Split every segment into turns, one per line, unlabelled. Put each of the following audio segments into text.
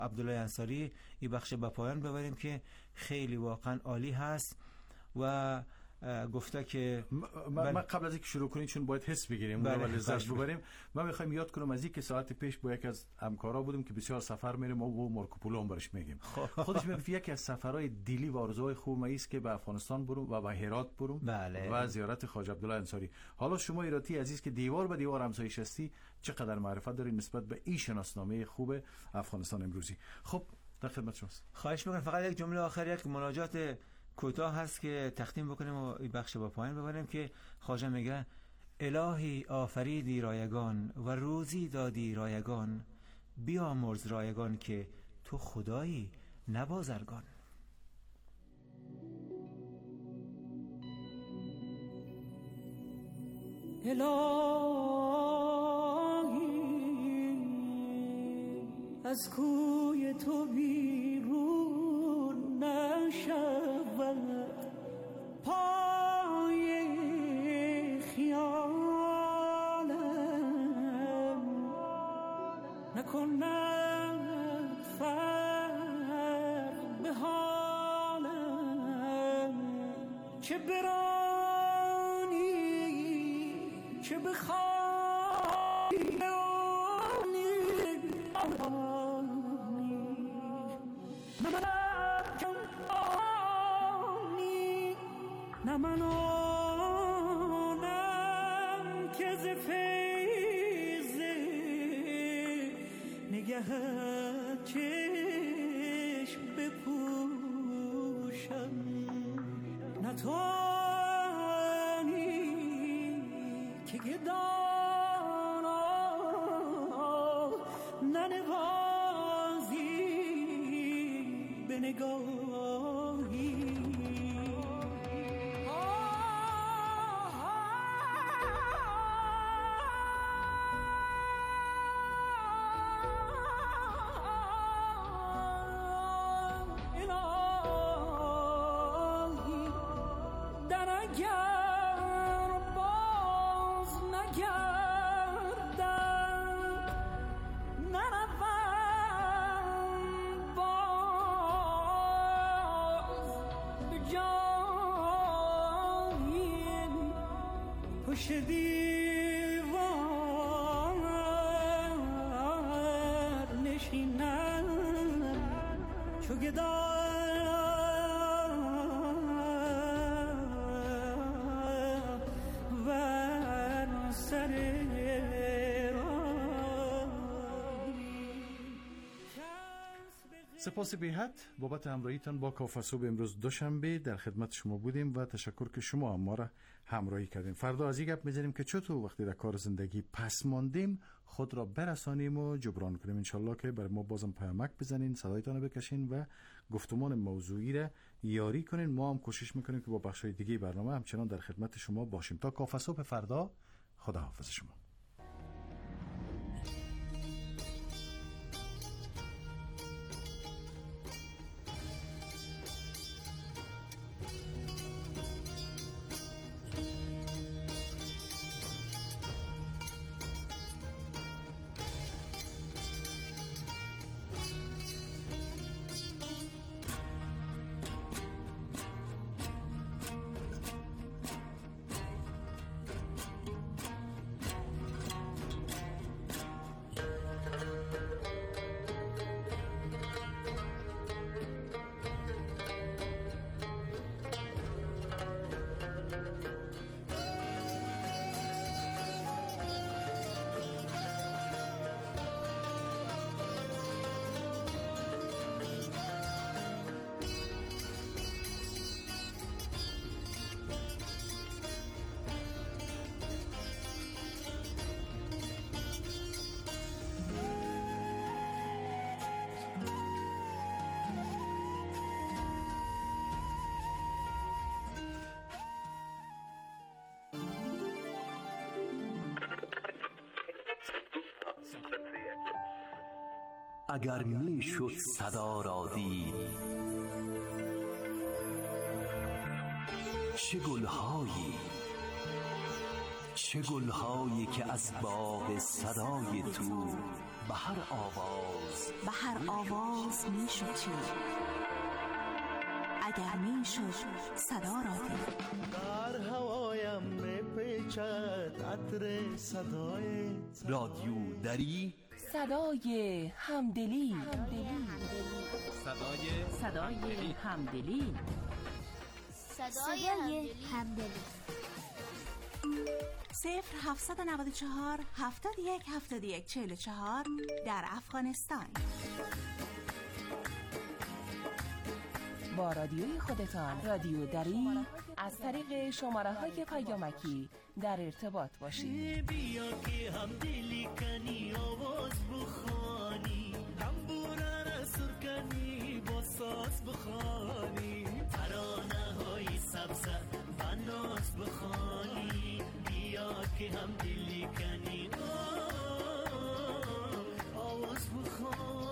عبدالله انصاری این بخش به پایان ببریم که خیلی واقعا عالی هست و گفته که
من قبل از اینکه شروع کنیم چون باید حس بگیریم و لذت ببریم، من میخوایم یاد کنم از اینکه ساعت پیش با یک از همکارا بودیم که بسیار سفر میریم و مارکوپولو هم برش میگیم. خودش میگه یکی از سفرهای دلی و آرزوهای خوب است که به افغانستان برم و به هرات برم و زیارت خواجه عبدالله انصاری. حالا شما ایراتی عزیز که دیوار به دیوار همسایه هستی، چقدر معرفت داری نسبت به این شناسنامه خوب افغانستان امروزی؟ خب در خدمت شماست.
خواهش میکنم فقط یک جمله آخر، یک مناجات کوتاه هست که تختیم بکنیم و این بخش با پایان ببریم که خواجه میگه: الهی آفریدی رایگان و روزی دادی رایگان، بیامرز رایگان که تو خدایی نبازرگان.
الهی از کوی تو بیرون نشود، پای خیالم نکند فرق به حالم، چه برانی چه بخوانی نه من آنم که ز فیض نگهت چشم بپوشم، نه توانی که گدانا ننوازی به نگاهی.
سپاس بی‌حد بابت همراهیتان با کافه صبح امروز دوشنبه. در خدمت شما بودیم و تشکر که شما هم ما را همراهی کردیم. فردا از این گپ می‌زنیم که چطور وقتی در کار زندگی پس ماندیم خود را برسانیم و جبران کنیم. انشالله که برای ما بازم پیامک بزنین، صدایتان رو بکشین و گفتمان موضوعی را یاری کنین. ما هم کوشش میکنیم که با بخش‌های دیگه برنامه همچنان در خدمت شما باشیم. تا کافه صبح فردا، خداحافظ شما.
اگر می شد صدا را دید، چه گلهایی که از باغ صدای تو به هر
آواز می شد اگر می شد صدا را دید.
در هوایم می پیچد عطر صدایت.
رادیو دری،
صدای همدلی.
صدای همدلی.
0794 71 71 44 در افغانستان.
با رادیوی خودتان، رادیو دری، از طریق شماره‌های پیامکی در ارتباط باشید.
بیا که هم دلی کنی آواز بخوانی، تنبوره را سر کنی با ساز بخوانی، ترانه های سبز و ناز بخوانی. بیا که هم دلی کنی آواز بخوانی.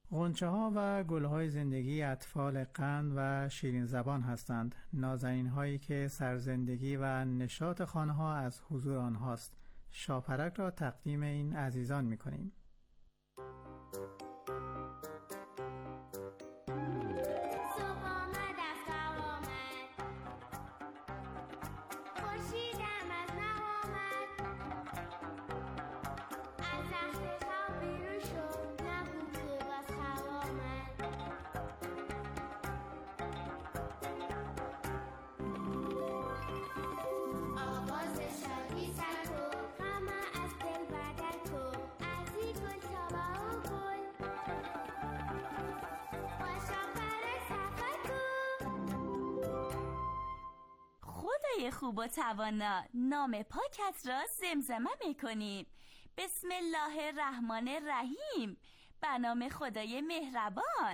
غنچه ها و گل های زندگی اطفال قند و شیرین زبان هستند. نازنین هایی که سرزندگی و نشاط خانه ها از حضور آنهاست. شاپرک را تقدیم این عزیزان می کنیم.
خوب و توانا، نام پاکت را زمزمه میکنیم. بسم الله الرحمن الرحیم، به نام خدای مهربان.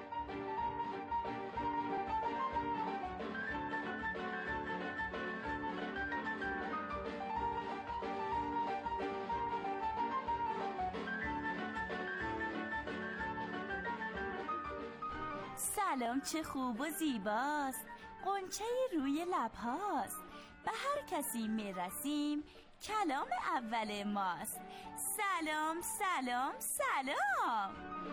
سلام چه خوب و زیباست، غنچه روی لبهاست. به هر کسی میرسیم کلام اول ماست. سلام سلام سلام.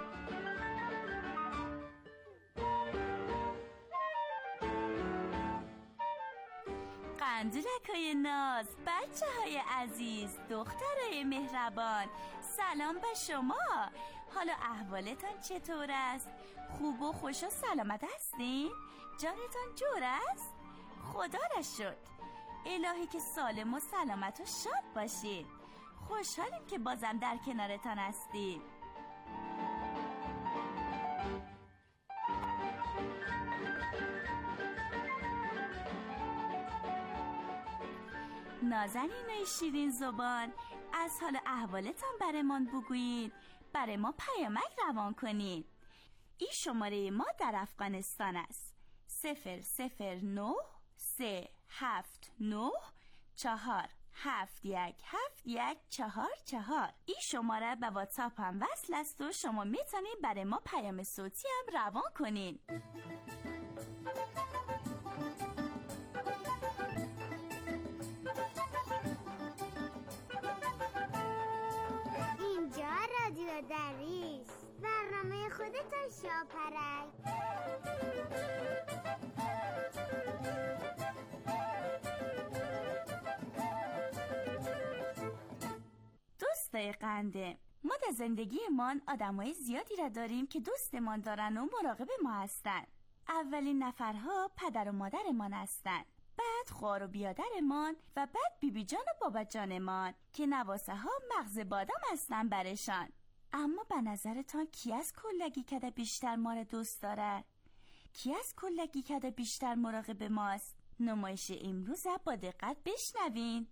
قندولکای ناز، بچه های عزیز، دخترای مهربان، سلام به شما. حالا احوالتان چطور است؟ خوب و خوش و سلامت هستین؟ جانتان جور است؟ خدا را شکر. الهی که سالم و سلامت و شاد باشید. خوشحالیم که بازم در کنارتان هستیم. نازنینای شیرین زبان، از حال احوالتان برمان بگویید، برای ما پیامک روان کنید. این شماره ما در افغانستان است. 009 379 471714. این شماره به واتساپ هم وصل است و شما میتونید برای ما پیام صوتی هم روان کنین.
اینجا رادیو دریس، برنامه خودتان شاپرک.
دوستای قنده، ما در زندگیمان آدمای زیادی را داریم که دوستمان دارن و مراقب ما هستن. اولین نفرها پدر و مادرمان هستن، بعد خوار و بیادرمان و بعد بیبی جان و بابا جانمان که نواسه ها مغز بادام هستن برشان. اما به نظرتان کی از کلگی کده بیشتر ما را دوست داره؟ کی از کلگی کده بیشتر مراقب ماست؟ نمایش امروز با دقت بشنوین.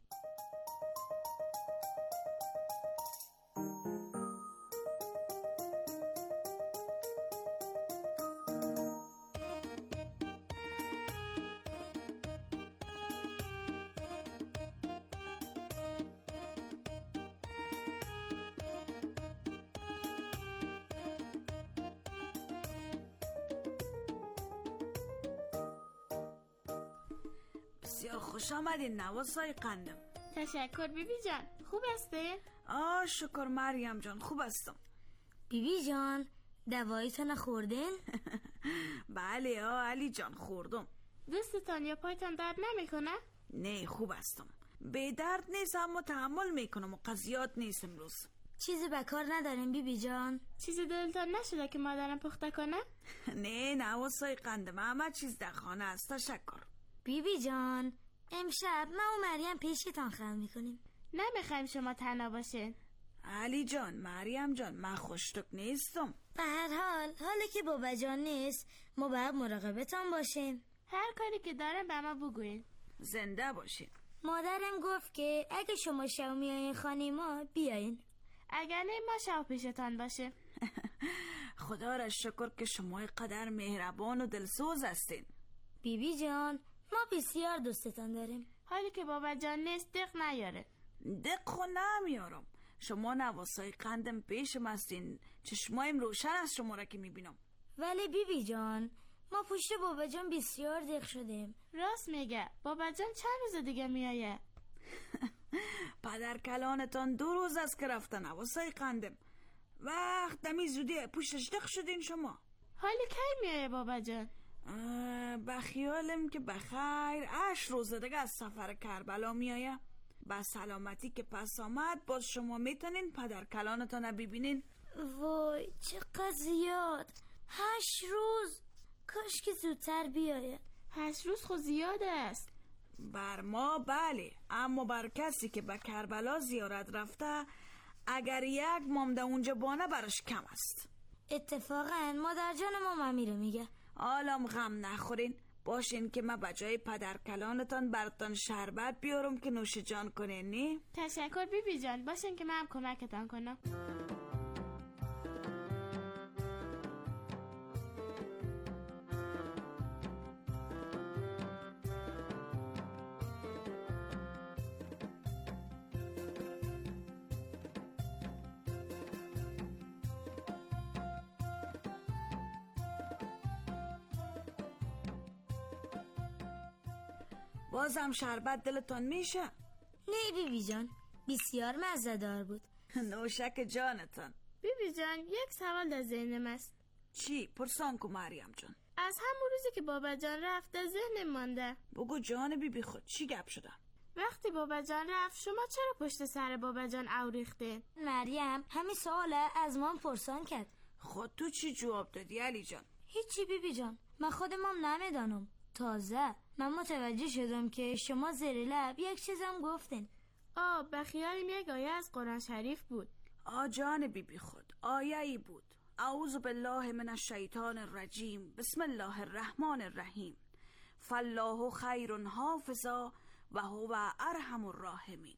بسیار خوش آمدین نواسای قندم.
تشکر بیبی جان. خوب هستی؟
شکر مریم جان، خوب هستم.
بیبی جان دوایتان خوردین؟
بله علی جان خوردم.
دستتان یا پایتان درد نمیکنه؟
نه خوب هستم، به درد نیست اما تحمل میکنم و قضیات نیست امروز.
چیزی به کار نداریم بیبی جان؟
چیزی دلتان نشده که مادرم پخته کنه؟
نه نواسای قندم، همه چیز در خانه است. تشکر
بیبی جان. امشب ما و مریم پیشتان خلق میکنیم.
نمیخوایم شما تنها باشین.
علی جان مریم جان من خوشتک نیستم.
به هر حالی که بابا جان نیست ما باید مراقبتان باشیم.
هر کاری که دارم به ما بگوین.
زنده باشین.
مادرم گفت که اگه شما شو میایین خانه ما بیاین.
اگر نه ما شو پیشتان باشه.
خدا را شکر که شما قدر مهربان و دلسوز هستین.
بیبی جان ما بسیار دوستتان داریم.
حالی که بابا جان نیست دق نیاره.
دق خو نمیارم. شما نواسای قندم پیشم هستین، چشمایم روشن است شما را که میبینم.
ولی بیبی جان ما پشت بابا جان بسیار دق شدیم.
راست میگه، بابا جان چند روز دیگه میایه؟
پدر کلانتان 2 روز است که رفتن نواسای قندم. وقت دمی زودی پشتش دق شدین شما.
حالی کی میایه بابا جان؟
بخیالم که بخیر 8 روز دیگه از سفر کربلا میایه. با سلامتی که پس آمد باز شما میتونین پدر کلانتان ببینین.
وای چقدر زیاد، 8 روز، کاش که زودتر بیایه.
8 روز خود زیاد است.
بر ما بله، اما بر کسی که به کربلا زیارت رفته اگر 1 مامده اونجا بانه برش کم است.
اتفاقا مادر جان ما میره میگه.
حالم غم نخورین، باشین که ما بجای پدر کلانتان براتون شربت بیارم که نوش جان کنین. نی؟
تشکر بیبی جان، باشین که من هم کمکتان کنم.
بازم شربت دلتون میشه؟
نه بیبی جان، بسیار مزه‌دار بود.
نوشک جانتان.
بیبی جان 1 سوال در ذهنم است.
چی؟ پرسان کو مریم جان.
از همون روزی که بابا جان رفت در ذهنم مانده.
بگو جان بیبی خود، چی گپ شده؟
وقتی بابا جان رفت شما چرا پشت سر بابا جان اوریخته؟
مریم همین سوال از من پرسان کرد.
خود تو چی جواب دادی علی جان؟
هیچی بیبی جان، من خودم هم نمیدانم. تازه من متوجه شدم که شما زیر لب یک چیزم گفتین.
بخیالیم یک آیه از قرآن شریف بود.
جان بیبی خود آیه ای بود. اعوذ بالله من الشیطان الرجیم، بسم الله الرحمن الرحیم، فالله خیر حافظا و هو ارحم الراحمین.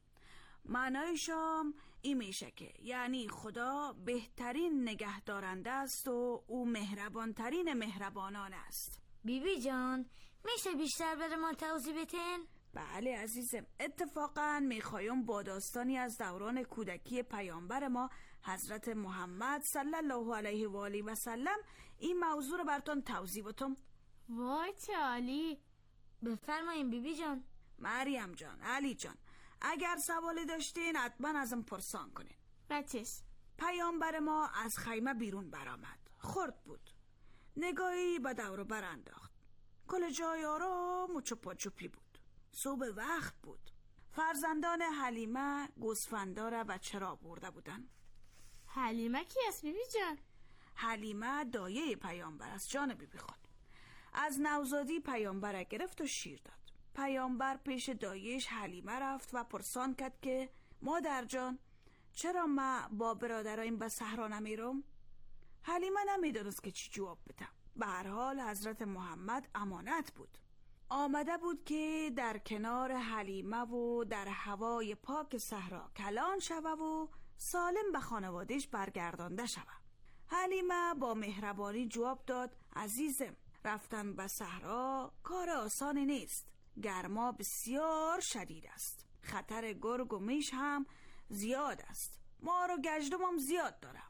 معنایشم این میشه که یعنی خدا بهترین نگهدارنده است و او مهربانترین مهربانان است.
بیبی جان میشه بیشتر برای ما توضیح بدین؟
بله عزیزم، اتفاقا میخوایم با داستانی از دوران کودکی پیامبر ما حضرت محمد صلی الله علیه و آله و سلم این موضوع رو براتون توضیح بدم.
وای چه عالی.
بفرمایین بیبی جان.
مریم جان، علی جان، اگر سوالی داشتین حتما ازم پرسان کنین.
بچش.
پیامبر ما از خیمه بیرون برآمد. خرد بود. نگاهی به دور بر انداخت. کل جای آرام و چوپی بود. صبح وقت بود. فرزندان حلیمه گوسفندا را بچه را برده بودن.
حلیمه کی است بیبی جان؟
حلیمه دایه پیامبر است جان بیبی خود. از نوزادی پیامبر گرفت و شیر داد. پیامبر پیش دایش حلیمه رفت و پرسان کرد که مادر جان چرا ما با برادرایم به صحرا نمیرم؟ حلیمه نمیدونست که چی جواب بدم. به هر حال حضرت محمد امانت بود. آمده بود که در کنار حلیمه و در هوای پاک صحرا کلان شوه و سالم به خانوادهش برگردانده شوه. حلیمه با مهربانی جواب داد عزیزم، رفتن به صحرا کار آسانی نیست. گرما بسیار شدید است. خطر گرگ و میش هم زیاد است. مار و گژدم هم زیاد دارم.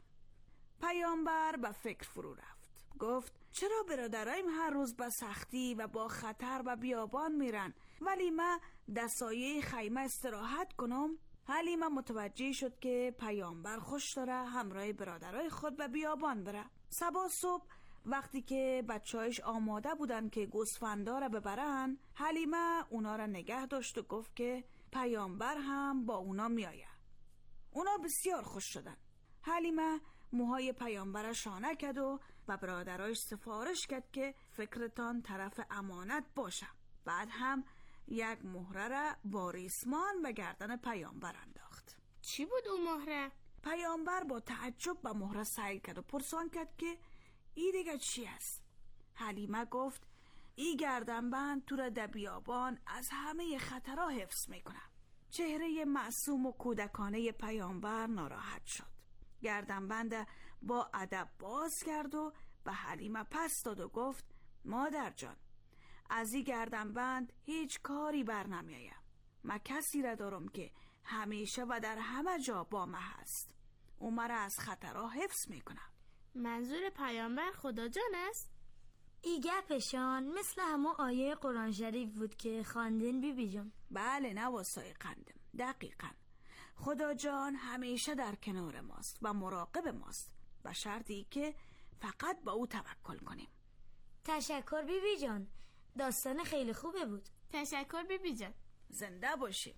پیامبر به فکر فرو رفت. گفت چرا برادرایم هر روز با سختی و با خطر به بیابان میرن ولی من در سایه خیمه استراحت کنم؟ حلیمه متوجه شد که پیامبر خوش داره همراه برادرای خود به بیابان بره. صبح صبح وقتی که بچه‌هاش آماده بودن که گوسفندا را ببرن، حلیمه اونا را نگه داشت و گفت که پیامبر هم با اونا میآید. اونا بسیار خوش شدن. حلیمه موهای پیامبر شانه کرد و برادرایش سفارش کرد که فکرتان طرف امانت باشه. بعد هم یک مهره را با ریسمان و گردن پیامبر انداخت.
چی بود اون مهره؟
پیامبر با تعجب به مهره سعی کرد و پرسان کرد که ای دیگه چی است؟ حلیمه گفت ای گردنبند تو را در بیابان از همه خطرها حفظ میکنه. چهره معصوم و کودکانه پیامبر ناراحت شد. گردنبند با ادب باز کرد و به حلیمه پس داد و گفت مادر جان، از این گردنبند هیچ کاری بر نمیایم. من کسی را دارم که همیشه و در همه جا با ما هست. او مرا از خطرها حفظ میکنه.
منظور پیامبر خدا جان است؟
ای گپشان مثل همون آیه قرآن شریف بود که خواندین بیبی جان.
بله نواسای قندم، دقیقاً. خدا جان همیشه در کنار ماست و مراقب ماست، به شرطی که فقط با او توکل کنیم.
تشکر بیبی جان، داستان خیلی خوبه بود.
تشکر بیبی جان.
زنده باشی.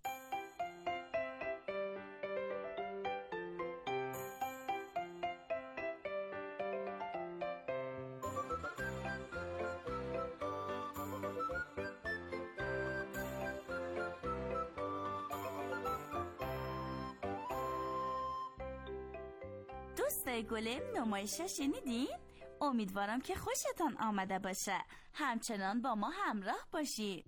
دوستای گلم، نمایش شنیدین؟ امیدوارم که خوشتان آمده باشه. همچنان با ما همراه باشید.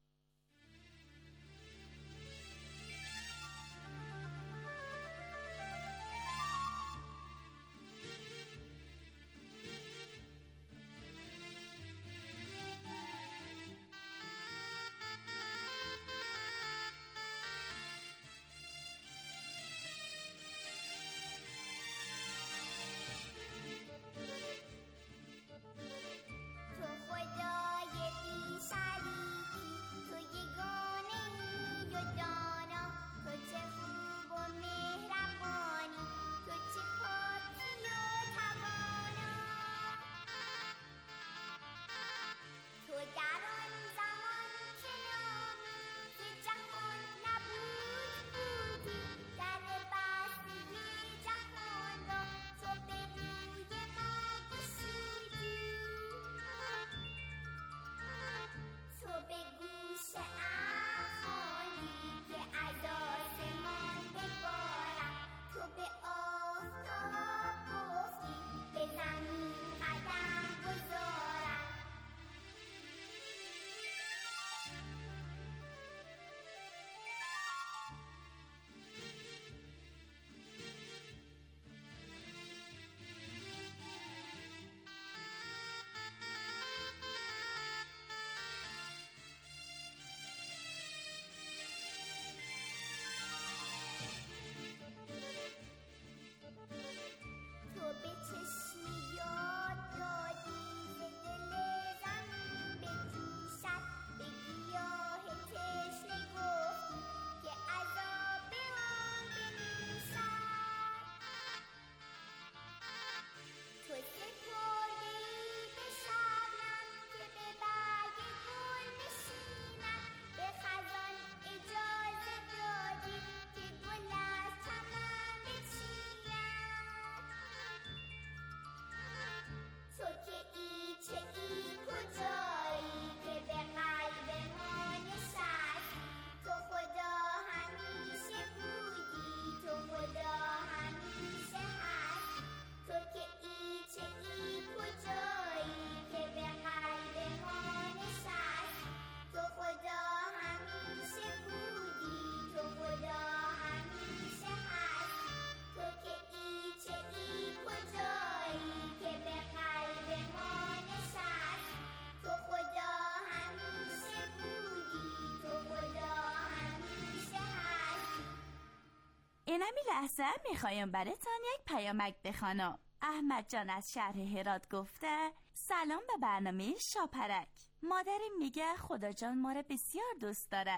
این همی لحظه میخوایم براتان یک پیامک بخوانم. احمد جان از شهر هرات گفته سلام به برنامه شاپرک. مادرم میگه خدا جان ما را بسیار دوست داره.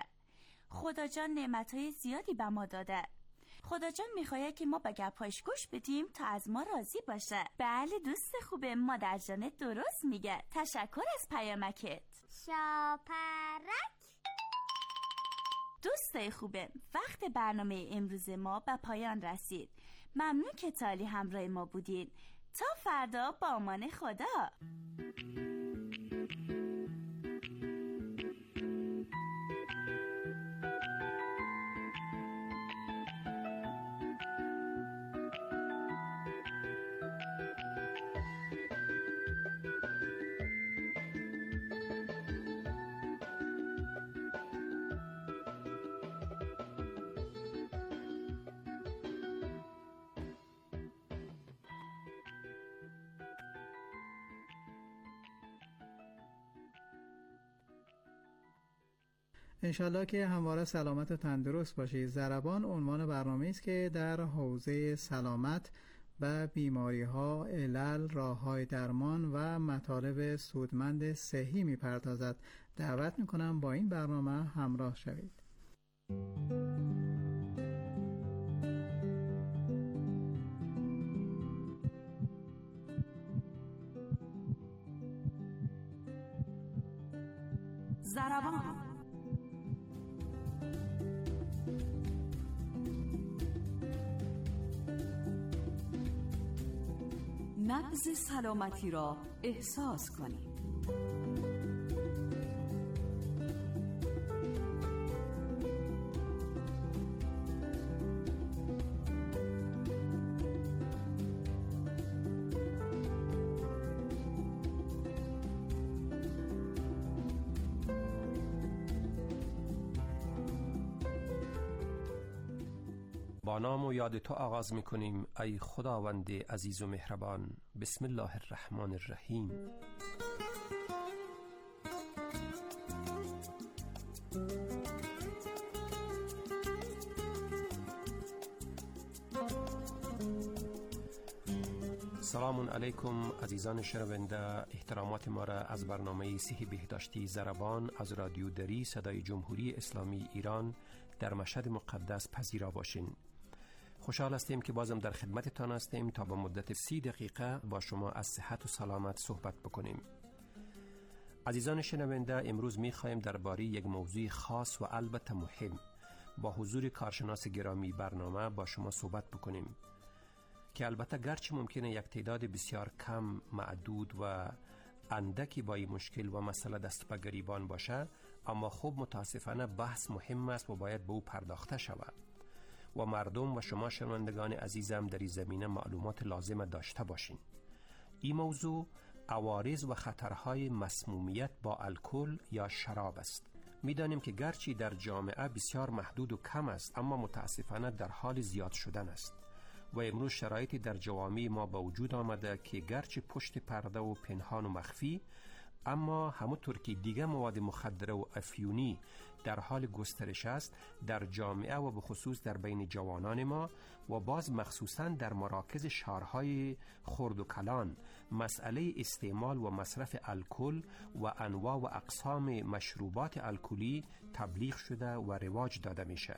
خدا جان نعمتهای زیادی به ما داده. خدا جان میخواد که ما به گپاش گوش بدیم تا از ما راضی باشه. بله دوست خوبه، مادر جانت درست میگه. تشکر از پیامکت.
شاپرک.
دوستای خوبه، وقت برنامه امروز ما به پایان رسید. ممنون که تالی همراه ما بودین. تا فردا با امان خدا.
انشالله که همواره سلامت و تندرست باشید. ضربان عنوان برنامه است که در حوزه سلامت و بیماری ها، علل، راه های درمان و مطالب سودمند صحی می پردازد. دعوت می کنم با این برنامه همراه شوید.
ضربان نبض سلامتی را احساس کنید.
با نام و یاد تو آغاز میکنیم ای خداوند عزیز و مهربان. بسم الله الرحمن الرحیم. سلام علیکم عزیزان شنونده. احترامات ما را از برنامه صحی بهداشتی ضربان از رادیو دری صدای جمهوری اسلامی ایران در مشهد مقدس پذیرا باشین. خوشحال هستیم که بازم در خدمتتان هستیم تا با مدت 30 دقیقه با شما از صحت و سلامت صحبت بکنیم. عزیزان شنونده، امروز می‌خوایم درباره یک موضوع خاص و البته مهم با حضور کارشناس گرامی برنامه با شما صحبت بکنیم که البته گرچه ممکنه یک تعداد بسیار کم، معدود و اندکی با این مشکل و مسئله دست به گریبان باشه، اما خب متاسفانه بحث مهم است و باید به او پرداخته شود و مردم و شما شنوندگان عزیزم در این زمینه معلومات لازم داشته باشین. این موضوع عوارض و خطرهای مسمومیت با الکل یا شراب است. میدانیم که گرچه در جامعه بسیار محدود و کم است، اما متاسفانه در حال زیاد شدن است و امروز شرایطی در جوامع ما با وجود آمده که گرچه پشت پرده و پنهان و مخفی، اما همونطور که دیگه مواد مخدره و افیونی در حال گسترش است در جامعه و به خصوص در بین جوانان ما و باز مخصوصاً در مراکز شهرهای خرد و کلان، مسئله استعمال و مصرف الکل و انواع و اقسام مشروبات الکلی تبلیغ شده و رواج داده میشه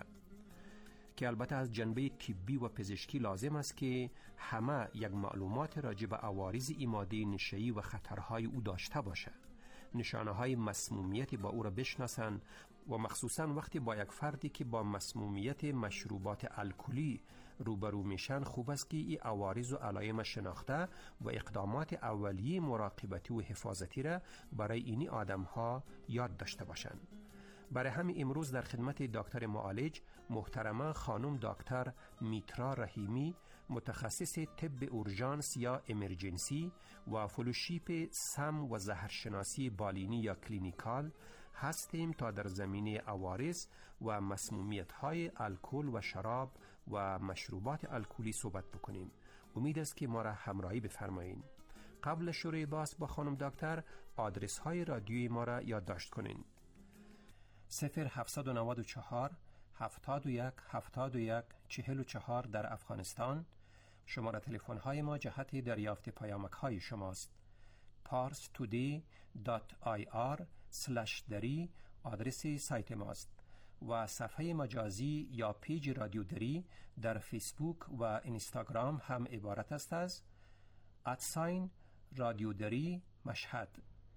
که البته از جنبه طبی و پزشکی لازم است که همه یک معلومات راجع به عوارض این ماده نشه‌ای و خطرهای او داشته باشه، نشانه‌های مسمومیت با او را بشناسند و مخصوصاً وقتی با یک فردی که با مسمومیت مشروبات الکلی روبرو میشن، خوب است که این عوارض و علائم شناخته و اقدامات اولیه مراقبتی و حفاظتی را برای اینی آدم‌ها یاد داشته باشند. برای همین امروز در خدمت دکتر معالج محترمه خانم دکتر میترا رحیمی، متخصص طب اورژانس یا امرجنسی و فلوشیپ سم و زهرشناسی بالینی یا کلینیکال هستیم تا در زمینه عوارض و مسمومیت‌های الکل و شراب و مشروبات الکلی صحبت بکنیم. امید است که ما را همراهی بفرمایید. قبل شروع بحث با خانم دکتر آدرس های رادیوی ما را یادداشت کنین: 0794 71 71 44 در افغانستان. شماره تلفن های ما جهت دریافت پیامک های شماست. parstoday.ir/dari آدرس سایت ماست و صفحه مجازی یا پیج رادیو دری در فیسبوک و اینستاگرام هم عبارت است از رادیو دری مشهد.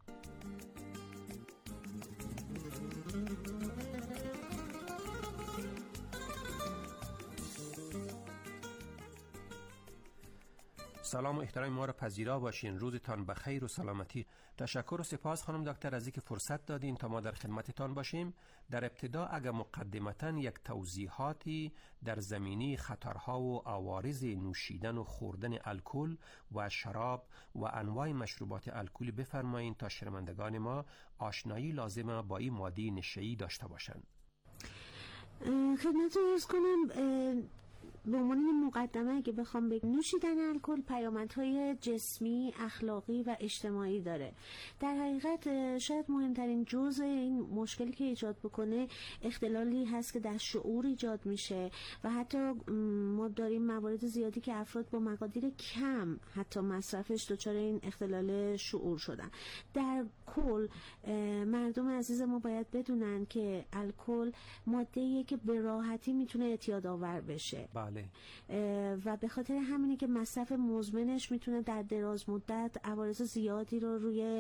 سلام و احترام ما را پذیرا باشین. روزتان بخیر و سلامتی. تشکر و سپاس خانم دکتر از اینکه فرصت دادین تا ما در خدمتتان باشیم. در ابتدا اگر مقدمتاً یک توضیحاتی در زمینه خطرها و عوارض نوشیدن و خوردن الکل و شراب و انواع مشروبات الکلی بفرمایین تا شنوندگان ما آشنایی لازمه با این ماده نشه‌ای داشته باشند.
خدمتتون عرض کنم
به عنوان این مقدمه اگه بخوام بگم، نوشیدن الکل پیامدهای جسمی، اخلاقی و اجتماعی داره. در حقیقت شاید مهمترین جزء این مشکلی که ایجاد بکنه اختلالی هست که در شعور ایجاد میشه و حتی ما داریم موارد زیادی که افراد با مقادیر کم حتی مصرفش دچار این اختلال شعور شدن. در کل مردم عزیز ما باید بدونن که الکل ماده‌ایه که به راحتی میتونه اعتیاد آور بشه.
بله.
و به خاطر همینه که مصرف مزمنش میتونه در دراز مدت عوارض زیادی رو روی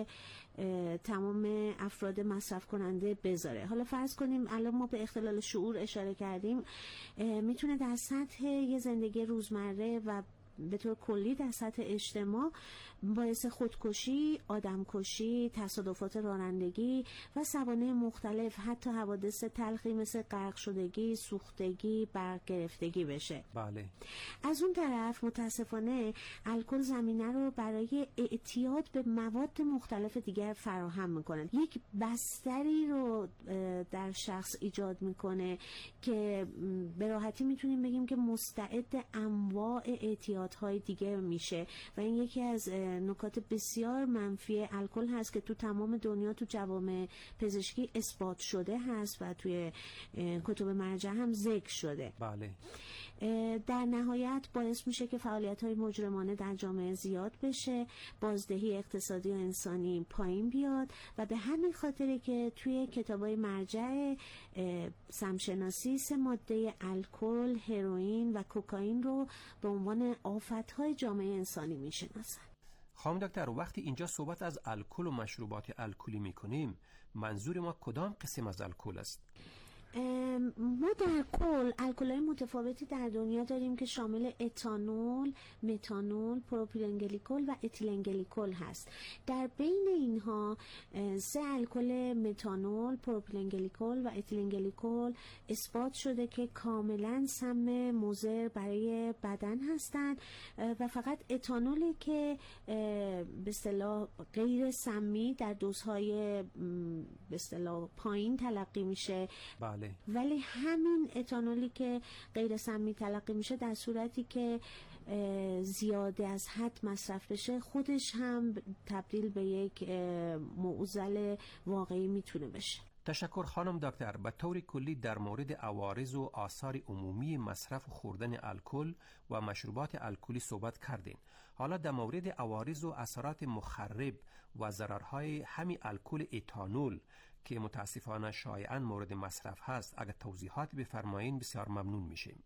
تمام افراد مصرف کننده بذاره. حالا فرض کنیم الان ما به اختلال شعور اشاره کردیم، میتونه در سطح یه زندگی روزمره و به طور کلی در سطح اجتماع باعث خودکشی، آدمکشی، تصادفات رانندگی و سوانح مختلف، حتی حوادث تلخی مثل غرق شدگی، سوختگی، برق گرفتگی بشه.
بله.
از اون طرف متاسفانه الکل زمینه رو برای اعتیاد به مواد مختلف دیگر فراهم میکنه. یک بستری رو در شخص ایجاد میکنه که به راحتی میتونیم بگیم که مستعد انواع اعتیادهای دیگه میشه و این یکی از نکات بسیار منفی الکل هست که تو تمام دنیا تو جوامع پزشکی اثبات شده هست و توی کتب مرجع هم ذکر شده.
بله.
در نهایت باعث میشه که فعالیت‌های مجرمانه در جامعه زیاد بشه، بازدهی اقتصادی و انسانی پایین بیاد و به همین خاطره که توی کتاب‌های مرجع سمشناسی سه ماده الکل، هروئین و کوکائین رو به عنوان آفت‌های جامعه انسانی میشناسن.
خانم دکتر، وقتی اینجا صحبت از الکل و مشروبات الکلی میکنیم، منظور ما کدام قسم از الکل است؟
ما در کل الکل‌های متفاوتی در دنیا داریم که شامل اتانول، متانول، پروپیلن و اتیلن هست. در بین اینها سه الکل متانول، پروپیلن و اتیلن اثبات شده که کاملا سم مضر برای بدن هستند و فقط اتانولی که به اصطلاح غیر سمی در دوزهای به اصطلاح پایین تلقی میشه.
بله.
ولی همین اتانولی که غیر سمی تلقی میشه در صورتی که زیاده از حد مصرف بشه خودش هم تبدیل به یک معضل واقعی میتونه بشه.
تشکر خانم دکتر. به طور کلی در مورد عوارض و آثار عمومی مصرف و خوردن الکل و مشروبات الکلی صحبت کردین. حالا در مورد عوارض و اثرات مخرب و ضررهای همین الکل اتانول که متاسفانه شایعاً مورد مصرف هست، اگر توضیحات بفرمایین بسیار ممنون میشیم.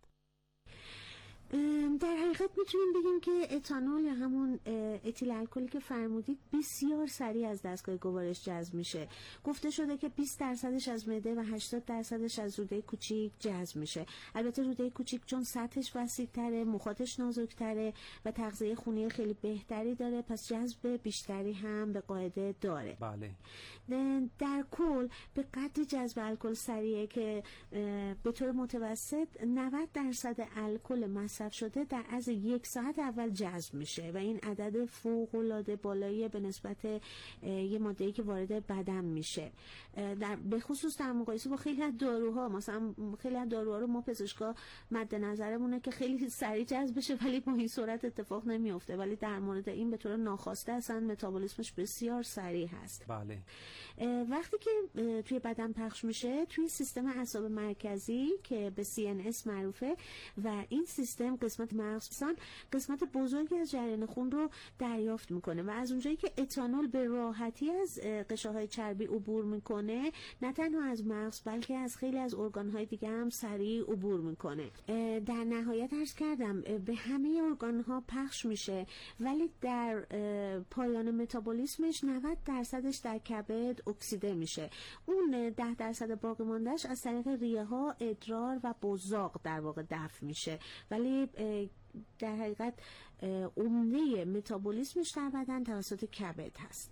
در حقیقت میتونیم بگیم که اتانول یا همون اتیل الکلی که فرمودید بسیار سریع از دستگاه گوارش جذب میشه. گفته شده که 20% از معده و 80% از روده کوچیک جذب میشه. البته روده کوچیک چون سطحش وسیع‌تره، مخاطش نازک‌تره و تغذیه خونی خیلی بهتری داره، پس جذب بیشتری هم به قاعده داره.
بله.
در کل به قدری جذب الکل سریعه که به طور متوسط 90% الکل مصرف شده در از 1 ساعت اول جذب میشه و این عدد فوق‌العاده بالایی به نسبت یه ماده‌ای که وارد بدن میشه. به خصوص در مقایسه با خیلی از داروها، مثلا خیلی از داروها رو ما پزشکا مد نظرمونه که خیلی سریع جذب بشه ولی با این سرعت اتفاق نمیفته، ولی در مورد این به طور ناخواسته اصلا متابولیسمش بسیار سریع هست.
بله.
وقتی که توی بدن پخش میشه توی سیستم اعصاب مرکزی که به CNS معروفه و این سیستم قسمت مغزسان قسمت بزرگی از جریان خون رو دریافت میکنه و از اونجایی که اتانول به راحتی از قشاهای چربی عبور میکنه، نه تنها از مغز بلکه از خیلی از ارگانهای دیگه هم سریع عبور میکنه. در نهایت عرض کردم به همه ارگانها پخش میشه ولی در پایان متابولیسمش 90% در کبد اکسیده میشه. اون 10% باقی ماندهش از طریق ریه ها، ادرار و بزاق در واقع دفع میشه، ولی در حقیقت عمده متابولیسمش در بدن توسط کبد هست.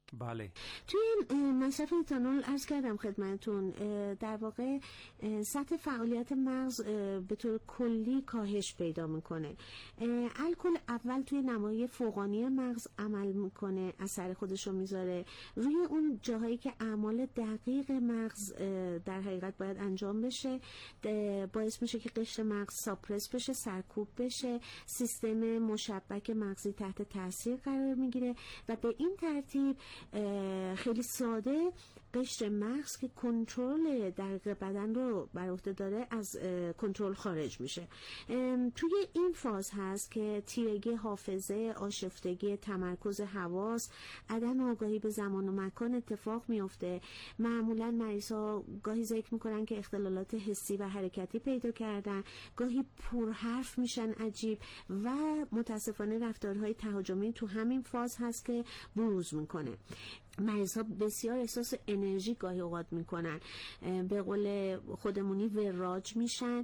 بله.
توی مصرف اتانول عرض کردم خدمتون در واقع سطح فعالیت مغز به طور کلی کاهش پیدا میکنه. الکل اول توی نواحی فوقانی مغز عمل میکنه، اثر خودش رو میذاره روی اون جاهایی که اعمال دقیق مغز در حقیقت باید انجام بشه، باعث میشه که قشر مغز ساپرس بشه، سرکوب بشه، سیستم مشبک مغزی تحت تاثیر قرار میگیره و به این ترتیب خیلی ساده قشر مغز که کنترل دقیق بدن رو بر عهده داره از کنترل خارج میشه. توی این فاز هست که تیرگی حافظه، آشفتگی تمرکز حواس، عدم آگاهی به زمان و مکان اتفاق میفته. معمولا مریضا گاهی ذکر میکنن که اختلالات حسی و حرکتی پیدا کردن، گاهی پرحرف میشن عجیب و متاسفانه رفتارهای تهاجمی تو همین فاز هست که بروز میکنه. مریض ها بسیار احساس انرژی گاهی اوقات میکنن، به قول خودمونی وراج میشن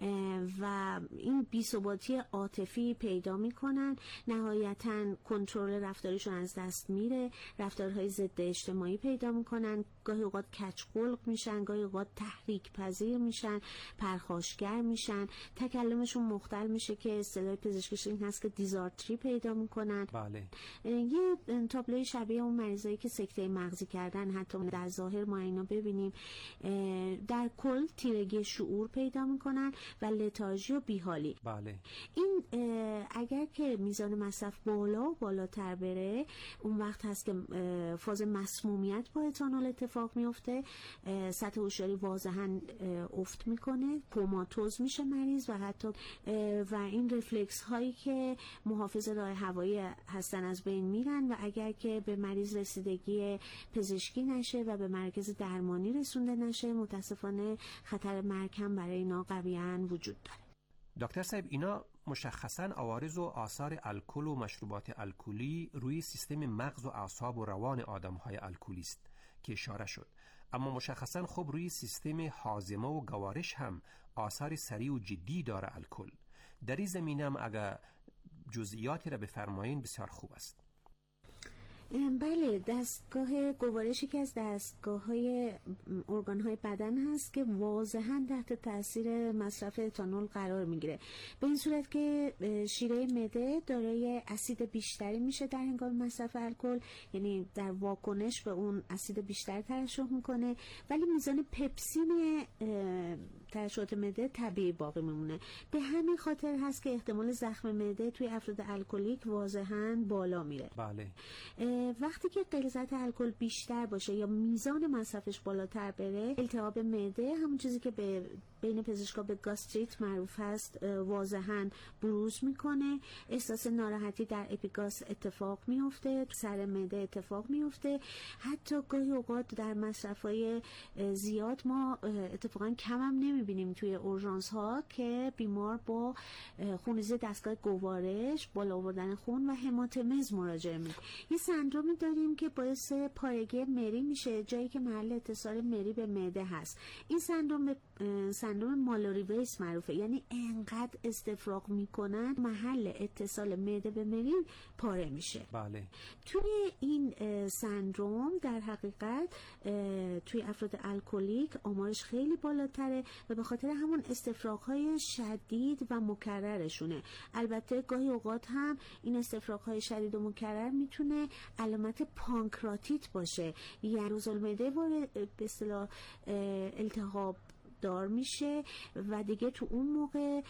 و این بی‌ثباتی عاطفی پیدا میکنن. نهایتاً کنترل رفتاریشون از دست میره، رفتارهای ضد اجتماعی پیدا میکنن، گاهی اوقات کچ‌قلق میشن، گاهی اوقات تحریک پذیر میشن، پرخاشگر میشن، تکلمشون مختل میشه که اصطلاح پزشکیش این هست که دیزارتری پیدا میکنن.
بله.
یه تابلوی شبیه اون مریضایی که سکته مغزی کردن حتی در ظاهر ما اینا ببینیم. در کل تیرگی شعور پیدا میکنن و لتارژی و بیحالی.
بله.
این اگر که میزان مصرف بالا و بالاتر بره، اون وقت هست که فاز مسمومیت با اتانول اتفاق میفته، سطح هوشیاری واضحاً افت میکنه، کوماتوز میشه مریض و حتی و این رفلکس هایی که محافظ راه هوایی هستن از بین میرن و اگر که به مریض رسیدگی پزشکی نشه و به مرکز درمانی رسونده نشه، متاسفانه خطر مرگ هم برای اینا قویاً وجود داره.
دکتر صاحب، اینا مشخصاً عوارض و آثار الکل و مشروبات الکلی روی سیستم مغز و اعصاب و روان آدم‌های الکلی است که اشاره شد، اما مشخصاً خب روی سیستم هاضمه و گوارش هم آثار سریع و جدی داره الکل. در این زمینه هم اگر جزئیاتی را بفرمایین بسیار خوب است.
بله، دستگاه گوارشی که از دستگاه‌های ارگان‌های بدن هست که واضحاً تحت تاثیر مصرف اتانول قرار میگیره، به این صورت که شیره معده دارای اسید بیشتری میشه در هنگام مصرف الکل، یعنی در واکنش به اون اسید بیشتر ترشح میکنه، ولی میزان پپسین ترشحات معده طبیعی باقی میمونه. به همین خاطر هست که احتمال زخم معده توی افراد الکلیک واضحاً بالا میره.
بله.
وقتی که غلظت الکل بیشتر باشه یا میزان مصرفش بالاتر بره، التهاب معده، همون چیزی که بین پزشکا به گاستریت معروف هست، واضحاً بروز میکنه. احساس ناراحتی در اپیگاس اتفاق میفته، سر معده اتفاق میفته. حتی گاهی اوقات در مصرفای زیاد ما اتفاقاً کم هم نمیبینیم توی اورژانس ها که بیمار با خونریزی دستگاه گوارش، بالا آوردن خون و هماتمز مراجعه میکنه. یه سندرومی داریم که باعث پارگی مری میشه، جایی که محل اتصال مری به معده هست. این سندروم مالوری ویس معروفه، یعنی انقدر استفراغ میکنن محل اتصال معده به مری پاره میشه.
بله.
توی این سندروم در حقیقت توی افراد الکلیک آمارش خیلی بالاتره و به خاطر همون استفراغ‌های شدید و مکررشونه. البته گاهی اوقات هم این استفراغ‌های شدید و مکرر میتونه علامت پانکراتیت باشه، یعنی روزالمعده به اصطلاح التهاب دار میشه و دیگه تو اون موقع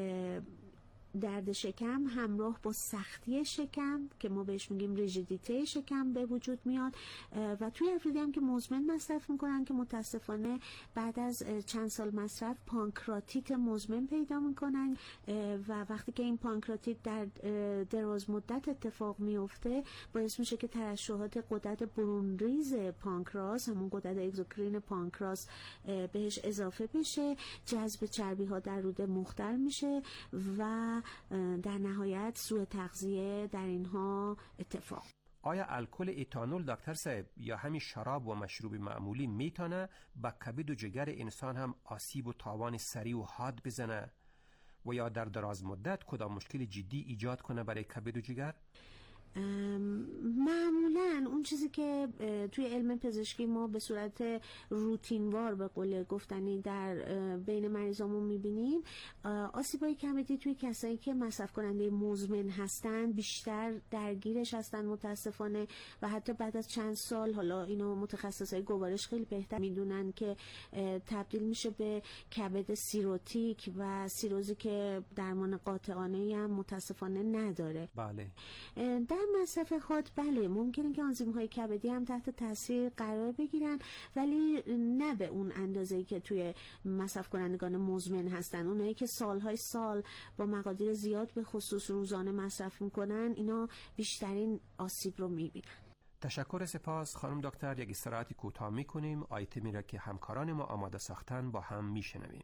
درد شکم همراه با سختی شکم که ما بهش میگیم ریژیدیته شکم به وجود میاد و توی افرادی هم که مزمن مصرف میکنن که متاسفانه بعد از چند سال مصرف پانکراتیت مزمن پیدا میکنن و وقتی که این پانکراتیت در دراز مدت اتفاق میفته باعث میشه که ترشحات غدد برونریز پانکراس، همون غدد اگزوکرین پانکراس بهش اضافه بشه، جذب چربی ها در روده مختل میشه و در نهایت سوء تغذیه در اینها اتفاق.
آیا الکل اتانول دکتر صاحب یا همین شراب و مشروب معمولی میتونه به کبد و جگر انسان هم آسیب و تاوان سریع و حاد بزنه و یا در دراز مدت کدام مشکل جدی ایجاد کنه برای کبد و جگر؟
معمولاً اون چیزی که توی علم پزشکی ما به صورت روتینوار به قول گفتنی در بین مریضامون میبینیم، آسیبای کبدی توی کسایی که مصرف کننده مزمن هستن بیشتر درگیرش هستن متاسفانه، و حتی بعد از چند سال، حالا اینو متخصصای گوارش خیلی بهتر میدونن، که تبدیل میشه به کبد سیروتیک و سیروزی که درمان قاطعانه‌ای هم متاسفانه نداره.
بله.
در مصرف خود بله ممکنه که آنزیم‌های کبدی هم تحت تاثیر قرار بگیرن، ولی نه به اون اندازه‌ای که توی مصرف کنندگان مزمن هستن. اونایی که سالهای سال با مقادیر زیاد به خصوص روزانه مصرف میکنن، اینا بیشترین آسیب رو میبینن.
تشکر، سپاس خانم دکتر. یک استراحتی کوتاه میکنیم. آیتمی را که همکاران ما آماده ساختن با هم میشنویم.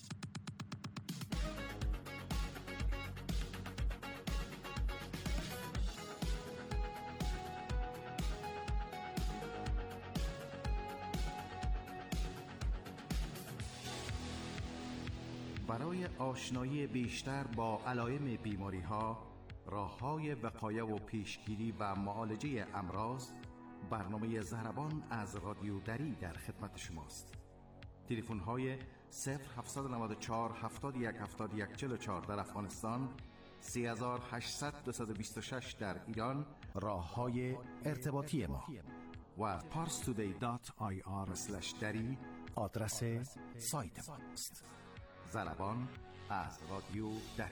برای آشنایی بیشتر با علائم بیماری‌ها، راه‌های وقایه و پیشگیری و معالجه امراض، برنامه ضربان از رادیو دری در خدمت شماست. تلفن‌های 0794 71 71 44 در افغانستان، 3800 226 در ایران، راه‌های ارتباطی ما و parstoday.ir/dari آدرس سایت ماست. ضربان از رادیو دری.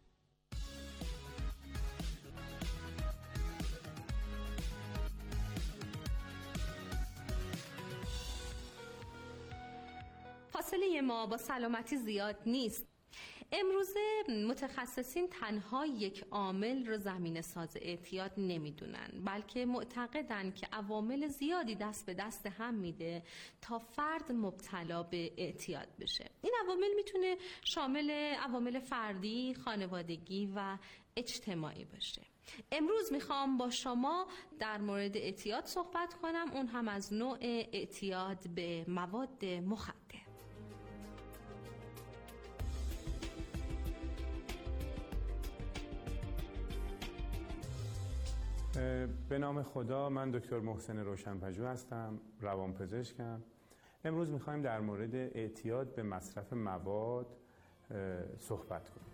فاصله ما با سلامتی زیاد نیست. امروزه متخصصین تنها یک عامل رو زمینه‌ساز اعتیاد نمیدونن، بلکه معتقدن که عوامل زیادی دست به دست هم میده تا فرد مبتلا به اعتیاد بشه. این عوامل میتونه شامل عوامل فردی، خانوادگی و اجتماعی باشه. امروز میخوام با شما در مورد اعتیاد صحبت کنم، اون هم از نوع اعتیاد به مواد مخدر.
به نام خدا، من دکتر محسن روشن‌پژوه هستم، روانپزشکم. امروز میخوایم در مورد اعتیاد به مصرف مواد صحبت کنیم.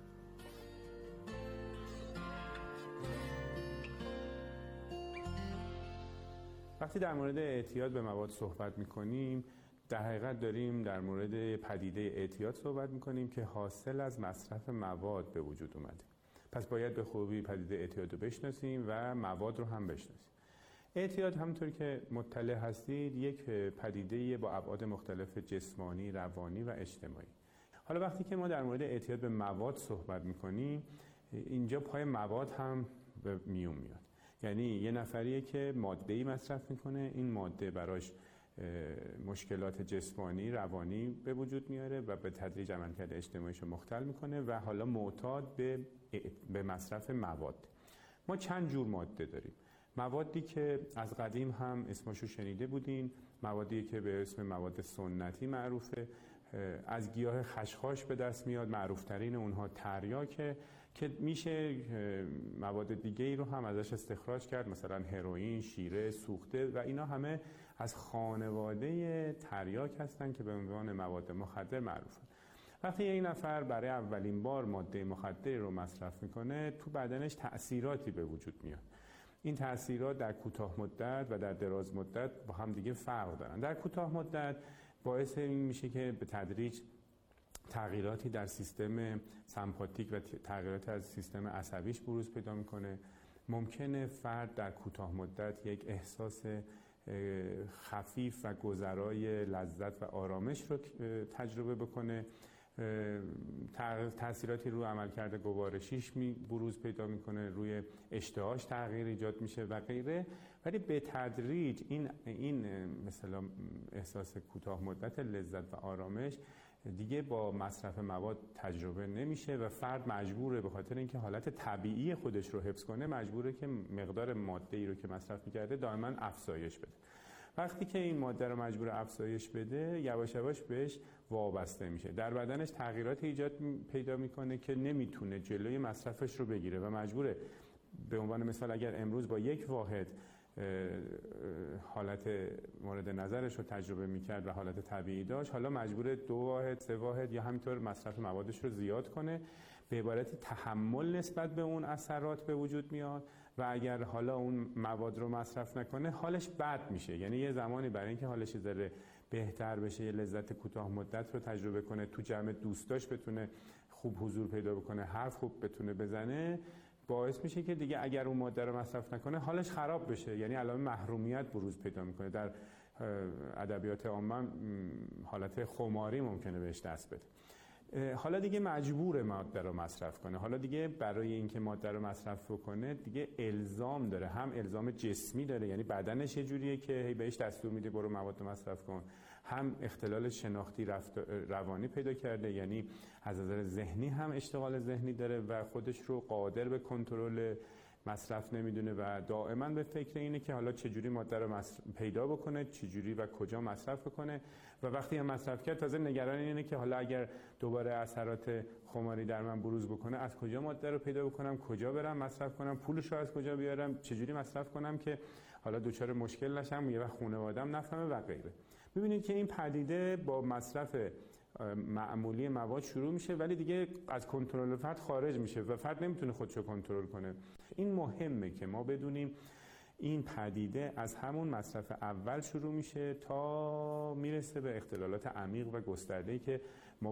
وقتی در مورد اعتیاد به مواد صحبت میکنیم، در حقیقت داریم در مورد پدیده اعتیاد صحبت میکنیم که حاصل از مصرف مواد به وجود اومده. پس باید به خوبی پدیده اعتیاد رو بشناسیم و مواد رو هم بشناسیم. اعتیاد همونطور که مطلع هستید یک پدیده با ابعاد مختلف جسمانی، روانی و اجتماعی. حالا وقتی که ما در مورد اعتیاد به مواد صحبت میکنیم، اینجا پای مواد هم به میون میاد. یعنی یه نفریه که ماده‌ای مصرف میکنه، این ماده براش مشکلات جسمانی، روانی به وجود میاره و به تدریج عملکرد اجتماعیش رو مختل میکنه و حالا معتاد به مصرف مواد. ما چند جور ماده داریم. موادی که از قدیم هم اسمشو شنیده بودین، موادی که به اسم مواد سنتی معروفه، از گیاه خشخاش به دست میاد. معروفترین اونها تریاکه که میشه مواد دیگه ای رو هم ازش استخراج کرد، مثلا هروئین، شیره، سوخته و اینا همه از خانواده تریاک هستن که به عنوان مواد مخدر معروفن. وقتی یک نفر برای اولین بار ماده مخدری رو مصرف میکنه، تو بدنش تأثیراتی به وجود میاد. این تأثیرات در کوتاه مدت و در دراز مدت با هم دیگه فرق دارن. در کوتاه مدت باعث این میشه که به تدریج تغییراتی در سیستم سمپاتیک و تغییراتی از سیستم عصبیش بروز پیدا میکنه. ممکنه فرد در کوتاه مدت یک احساس خفیف و گذرای لذت و آرامش رو تجربه بکنه. تأثیراتی روی عملکرد گوارشیش بروز پیدا میکنه، روی اشتهاش تغییر ایجاد میشه و غیره. ولی به تدریج این مثلا احساس کوتاه مدت لذت و آرامش دیگه با مصرف مواد تجربه نمیشه و فرد مجبوره به خاطر اینکه حالت طبیعی خودش رو حفظ کنه، مجبوره که مقدار ماده‌ای رو که مصرف می‌کرده دائما افزایش بده. وقتی که این ماده رو مجبور افزایش بده، یواش یواش بهش وابسته میشه، در بدنش تغییرات ایجاد پیدا میکنه که نمیتونه جلوی مصرفش رو بگیره و مجبوره به عنوان مثال اگر امروز با یک واحد حالت مورد نظرش رو تجربه میکرد و حالت طبیعی داشت، حالا مجبور 2 واحد 3 واحد یا همینطور مصرف موادش رو زیاد کنه. به عبارتی تحمل نسبت به اون اثرات به وجود میاد و اگر حالا اون مواد رو مصرف نکنه حالش بد میشه. یعنی یه زمانی برای اینکه حالش ذره بهتر بشه، یه لذت کوتاه مدت رو تجربه کنه، تو جمع دوستاش بتونه خوب حضور پیدا بکنه، حرف خوب بتونه بزنه، باعث میشه که دیگه اگر اون ماده رو مصرف نکنه حالش خراب بشه. یعنی علائم محرومیت بروز پیدا میکنه. در ادبیات عامه حالت خماری ممکنه بهش دست بده. حالا دیگه مجبور ماده رو مصرف کنه. حالا دیگه برای اینکه ماده رو مصرف بکنه دیگه الزام داره، هم الزام جسمی داره، یعنی بدنش یه جوریه که بهش دستور میده برو مواد رو مصرف کن، هم اختلال شناختی روانی پیدا کرده، یعنی از نظر ذهنی هم اشتغال ذهنی داره و خودش رو قادر به کنترل مصرف نمیدونه و دائما به فکر اینه که حالا چجوری ماده رو پیدا بکنه، چجوری و کجا مصرف بکنه و وقتی هم مصرف کرد تازه نگران اینه که حالا اگر دوباره اثرات خماری در من بروز بکنه از کجا ماده رو پیدا بکنم، کجا برم مصرف کنم، پولش رو از کجا بیارم، چجوری مصرف کنم که حالا دچار مشکل نشم، یه وقت خانواده‌ام نفهمه و غیره. ببینید که این پدیده با مصرف معمولی مواد شروع میشه ولی دیگه از کنترل فرد خارج میشه و فرد نمیتونه خودشو کنترل کنه. این مهمه که ما بدونیم این پدیده از همون مصرف اول شروع میشه تا میرسه به اختلالات عمیق و گسترده‌ای که ما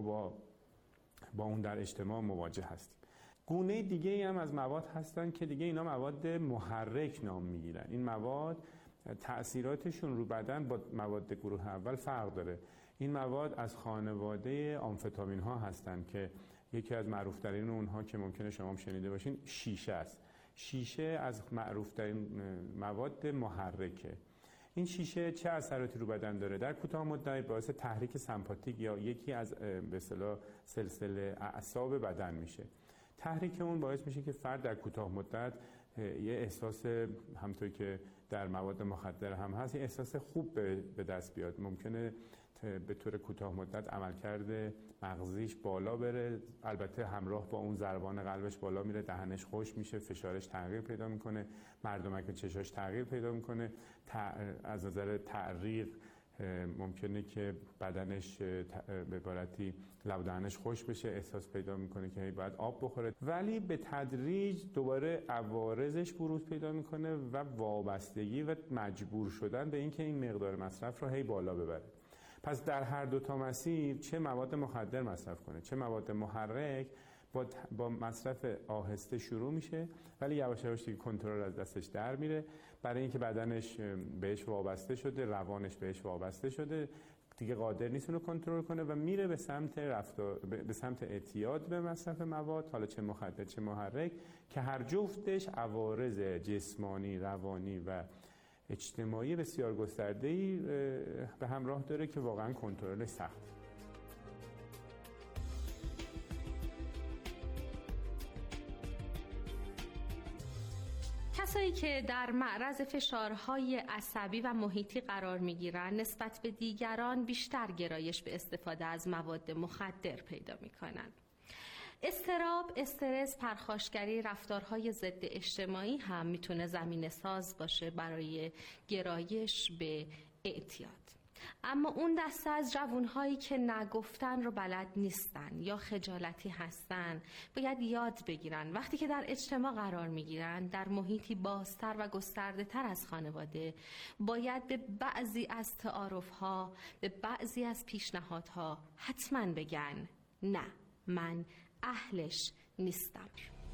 با اون در اجتماع مواجه هستیم. گونه دیگه ای هم از مواد هستن که دیگه اینا مواد محرک نام میگیرن. این مواد تأثیراتشون رو بدن با مواد گروه اول فرق داره. این مواد از خانواده آمفتامین ها هستن که یکی از معروف ترین اونها که ممکنه شما هم شنیده باشین شیشه است. شیشه از معروف ترین مواد محرکه. این شیشه چه اثراتی رو بدن داره؟ در کوتاه مدت باعث تحریک سمپاتیک یا یکی از به اصطلاح سلسله اعصاب بدن میشه. تحریک اون باعث میشه که فرد در کوتاه مدت یه احساس، همونطوری که در مواد مخدر هم هست، یه احساس خوب به دست بیاد. ممکنه به طور کوتاه مدت عملکرد مغزیش بالا بره، البته همراه با اون ضربان قلبش بالا میره، دهنش خشک میشه، فشارش تغییر پیدا میکنه، مردمک چشاش تغییر پیدا میکنه، از نظر تعریق ممکنه که بدنش به عبارتی لب دهنش خشک بشه، احساس پیدا میکنه که باید آب بخوره، ولی به تدریج دوباره عوارضش بروز پیدا میکنه و وابستگی و مجبور شدن به اینکه این مقدار مصرف رو هی بالا ببره. پس در هر دو تا مسیر، چه مواد مخدر مصرف کنه چه مواد محرک، با مصرف آهسته شروع میشه ولی یواش یواش دیگه کنترل از دستش در میره، برای اینکه بدنش بهش وابسته شده، روانش بهش وابسته شده، دیگه قادر نیست اون رو کنترل کنه و میره به سمت اعتیاد به مصرف مواد، حالا چه مخدر چه محرک، که هر جفتش عوارض جسمانی، روانی و اجتماعی بسیار گسترده‌ای به همراه داره که واقعا کنترلش سخته.
کسایی که در معرض فشارهای عصبی و محیطی قرار می‌گیرند نسبت به دیگران بیشتر گرایش به استفاده از مواد مخدر پیدا می‌کنند. اضطراب، استرس، پرخاشگری، رفتارهای ضد اجتماعی هم میتونه زمینه ساز باشه برای گرایش به اعتیاد. اما اون دسته از جوانهایی که نگفتن رو بلد نیستن یا خجالتی هستن باید یاد بگیرن وقتی که در اجتماع قرار میگیرن، در محیطی بازتر و گسترده تر از خانواده، باید به بعضی از تعارف‌ها، به بعضی از پیشنهادها حتما بگن نه، من اهلش نیستم.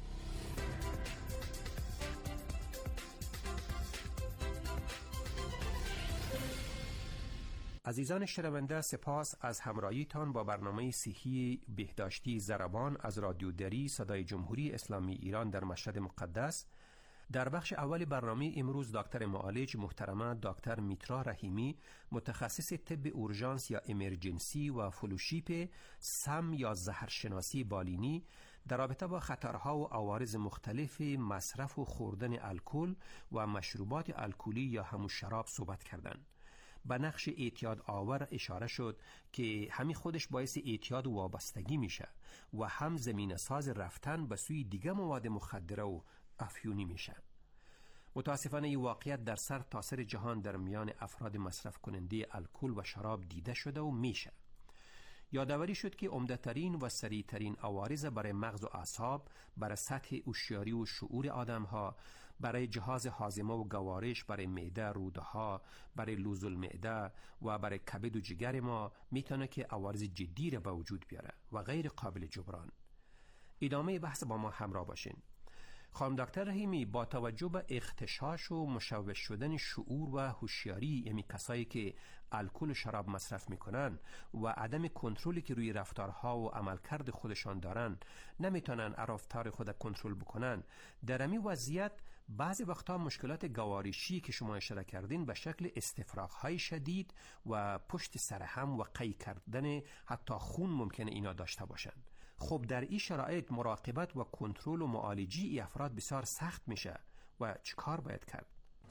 عزیزان شنونده، سپاس از همراهیتان با برنامه صحی بهداشتی ضربان از رادیو دری صدای جمهوری اسلامی ایران در مشهد مقدس. در بخش اول برنامه امروز دکتر معالج محترمه دکتر میترا رحیمی، متخصص طب اورژانس یا امرجنسی و فلوشیپ سم یا زهرشناسی بالینی، در رابطه با خطرها و عوارض مختلف مصرف و خوردن الکل و مشروبات الکلی یا همون شراب صحبت کردند. به نقش اعتیاد آور اشاره شد که همین خودش باعث اعتیاد و وابستگی میشه و هم زمینه ساز رفتن به سوی دیگه مواد مخدره و افیونی میشه. متاسفانه این واقعیت در سر تاثیر جهان در میان افراد مصرف کننده الکل و شراب دیده شده و میشه. یادآوری شد که عمده‌ترین و سریع‌ترین عوارض برای مغز و اعصاب، برای سطح هوشیاری و شعور آدم‌ها، برای جهاز هاضمه و گوارش، برای معده، روده‌ها، برای لوز المعده و برای کبد و جگر ما میتونه که عوارض جدی را به وجود بیاره و غیر قابل جبران. ادامه بحث با ما همراه باشین. خانم دکتر رحیمی، با توجه به اغتشاش و مشوش شدن شعور و هوشیاری یعنی کسایی که الکل و شراب مصرف میکنن و عدم کنترلی که روی رفتارها و عملکرد خودشان دارن، نمیتونن رفتار خود کنترل بکنن، در همین وضعیت بعضی وقتا مشکلات گوارشی که شما اشاره کردین به شکل استفراغ‌های شدید و پشت سر هم و قی کردن حتی خون ممکنه اینا داشته باشن. خب در این شرایط مراقبت و کنترل و معالجه ای افراد بسیار سخت میشه و چیکار باید کرد؟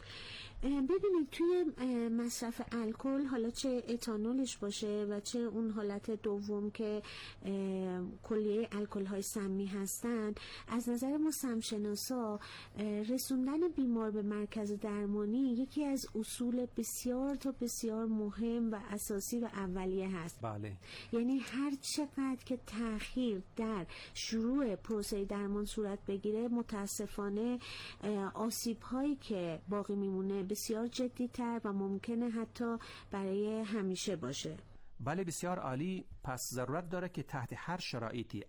ببینید توی مصرف الکل، حالا چه اتانولش باشه و چه اون حالت دوم که کلیه الکل های سمی هستن، از نظر ما سمشناسا رسوندن بیمار به مرکز درمانی یکی از اصول بسیار تا بسیار مهم و اساسی و اولیه هست.
بله.
یعنی هر چقدر که تأخیر در شروع پروسه درمان صورت بگیره، متاسفانه آسیب هایی که باقی میمونه بسیار جدی‌تر و ممکنه حتی برای همیشه باشه.
بله، بسیار عالی. پس ضرورت داره که تحت هر شرایطی